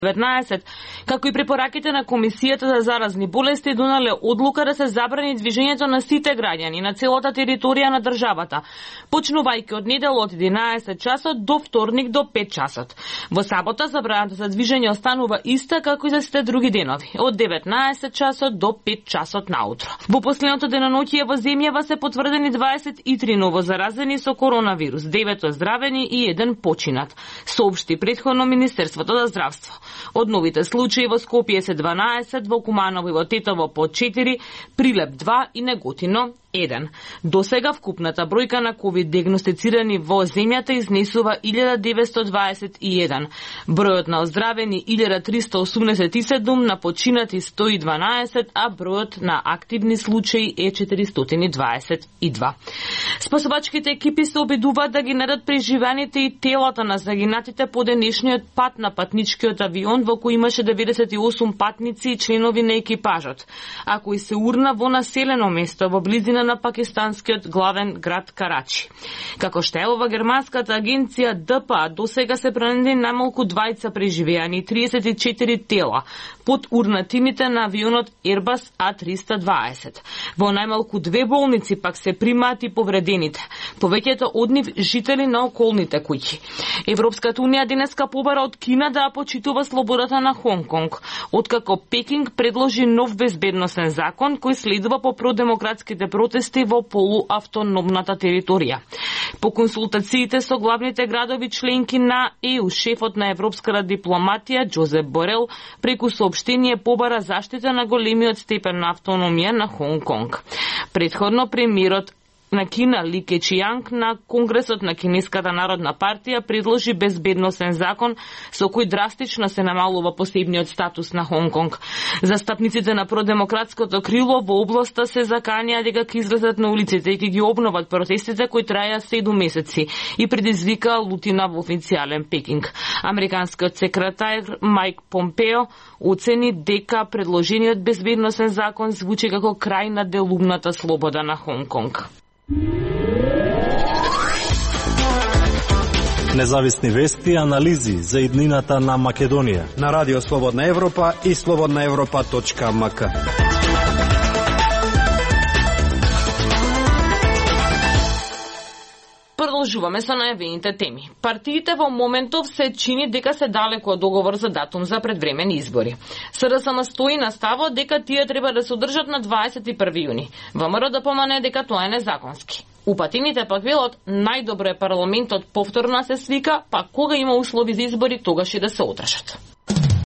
COVID-19, како и препораките на Комисијата за заразни болести, донале одлука да се забрани движењето на сите граѓани на целата територија на државата, почнувајќи од недела од 11 часот до вторник до 5 часот. Во сабота забраната за движење останува иста како и за сите други денови, од 19 часот до 5 часот наутро. Во последното деноноќие во земјава се потврдени 23 новозаразени со коронавирус, 9 оздравени и 1 починат, соопшти претходно Министерството за здравство. Од новите случаи во Скопје се 12, во Куманово и во Тетово по 4, Прилеп 2 и Неготино 1. До сега вкупната бројка на ковид диагностицирани во земјата изнесува 1921. Бројот на оздравени 1387, на починати 112, а бројот на активни случаи е 422. Спасувачките екипи се обидуваат да ги најдат преживеаните и телата на загинатите по денешниот пат на патничкиот авион во кој имаше 98 патници и членови на екипажот, а кој се урна во населено место во близина на пакистанскиот главен град Карачи. Како што елова германската агенција ДПА, до сега се пронајдени најмалку 20 преживеани и 34 тела под урнатимите на авионот Airbus A320. Во најмалку 2 болници пак се примаат и повредените, повеќето од нив жители на околните куќи. Европската унија денеска побара од Кина да почитува слободата на Хонг Конг, откако Пекинг предложи нов безбедносен закон кој следува по продемократските протести во полуавтономната територија. По консултациите со главните градови членки на ЕУ, шефот на европската дипломатија Джозеп Борел преку соопштение побара заштита на големиот степен на автономија на Хонг Конг. Претходно премиерот на Кина Ли Кечијанг на Конгресот на Кинеската народна партија предложи безбедносен закон со кој драстично се намалува посебниот статус на Хонг Конг. Застапниците на продемократското крило во областа се заканија дека ќе излезат на улиците и ќе ги обноват протестите кои траја 7 месеци и предизвика лутина во официјален Пекинг. Американскиот секретар Майк Помпео оцени дека предложениот безбедносен закон звучи како крај на делумната слобода на Хонг Конг. Независни вести и анализи за иднината на Македонија на Радио Слободна Европа и slobodnaevropa.mk. Продолжуваме со најавените теми. Партиите во моментов се чини дека се далеко од договор за датум за предвремени избори. СДСМ стои на ставот дека тие треба да се одржат на 21 јуни. ВМРО да помане дека тоа е незаконски. Упатините пак велат најдобро е парламентот повторно се свика, па кога има услови за избори, тогаш и да се одржат.